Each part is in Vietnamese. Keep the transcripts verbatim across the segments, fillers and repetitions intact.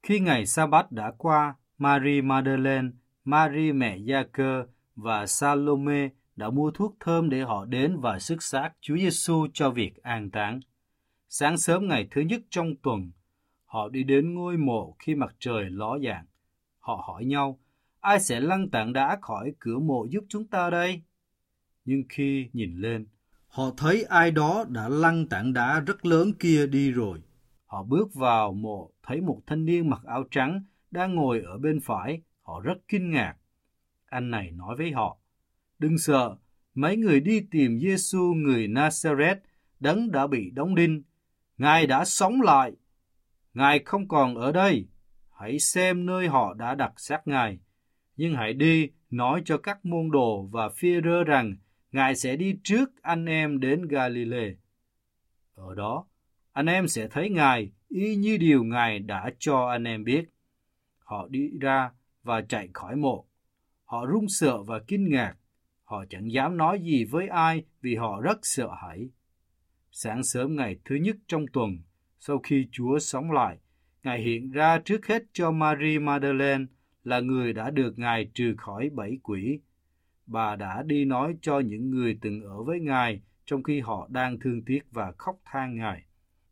Khi ngày Sa-bát đã qua, Mary Magdalene, Mary mẹ Gia-cơ và Salome đã mua thuốc thơm để họ đến và xức xác Chúa Giêsu cho việc an táng. Sáng sớm ngày thứ nhất trong tuần, họ đi đến ngôi mộ khi mặt trời ló dạng. Họ hỏi nhau, ai sẽ lăn tảng đá khỏi cửa mộ giúp chúng ta đây? Nhưng khi nhìn lên, họ thấy ai đó đã lăn tảng đá rất lớn kia đi rồi. Họ bước vào mộ, thấy một thanh niên mặc áo trắng đang ngồi ở bên phải. Họ rất kinh ngạc. Anh này nói với họ, đừng sợ, mấy người đi tìm Giêsu người Nazareth, đấng đã bị đóng đinh. Ngài đã sống lại. Ngài không còn ở đây. Hãy xem nơi họ đã đặt xác Ngài. Nhưng hãy đi nói cho các môn đồ và Phi-e-rơ rằng Ngài sẽ đi trước anh em đến Ga-li-lê. Ở đó, anh em sẽ thấy Ngài y như điều Ngài đã cho anh em biết. Họ đi ra và chạy khỏi mộ. Họ run sợ và kinh ngạc. Họ chẳng dám nói gì với ai vì họ rất sợ hãi. Sáng sớm ngày thứ nhất trong tuần, sau khi Chúa sống lại, Ngài hiện ra trước hết cho Mary Magdalene là người đã được Ngài trừ khỏi bảy quỷ. Bà đã đi nói cho những người từng ở với Ngài trong khi họ đang thương tiếc và khóc than Ngài.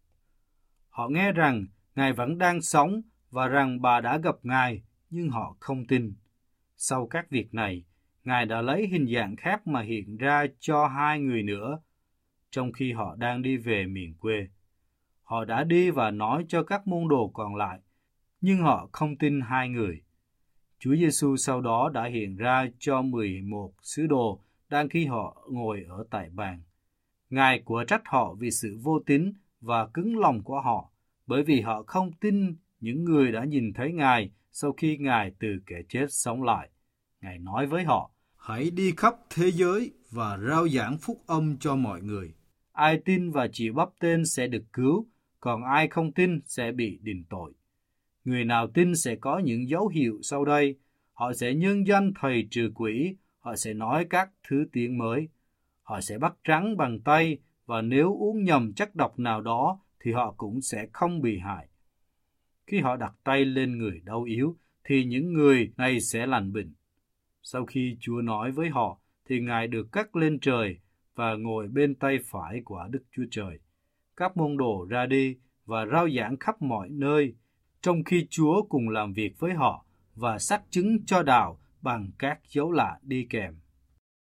Họ nghe rằng Ngài vẫn đang sống và rằng bà đã gặp Ngài, nhưng họ không tin. Sau các việc này, Ngài đã lấy hình dạng khác mà hiện ra cho hai người nữa, trong khi họ đang đi về miền quê. Họ đã đi và nói cho các môn đồ còn lại, nhưng họ không tin hai người. Chúa Giêsu sau đó đã hiện ra cho mười một sứ đồ đang khi họ ngồi ở tại bàn. Ngài của trách họ vì sự vô tín và cứng lòng của họ, bởi vì họ không tin những người đã nhìn thấy Ngài sau khi Ngài từ kẻ chết sống lại. Ngài nói với họ, hãy đi khắp thế giới và rao giảng phúc âm cho mọi người. Ai tin và chịu báp tên sẽ được cứu, còn ai không tin sẽ bị đền tội. Người nào tin sẽ có những dấu hiệu sau đây. Họ sẽ nhân danh thầy trừ quỷ, họ sẽ nói các thứ tiếng mới. Họ sẽ bắt rắn bằng tay, và nếu uống nhầm chất độc nào đó thì họ cũng sẽ không bị hại. Khi họ đặt tay lên người đau yếu, thì những người này sẽ lành bệnh. Sau khi Chúa nói với họ, thì Ngài được cất lên trời và ngồi bên tay phải của Đức Chúa Trời. Các môn đồ ra đi và rao giảng khắp mọi nơi, trong khi Chúa cùng làm việc với họ và xác chứng cho đạo bằng các dấu lạ đi kèm.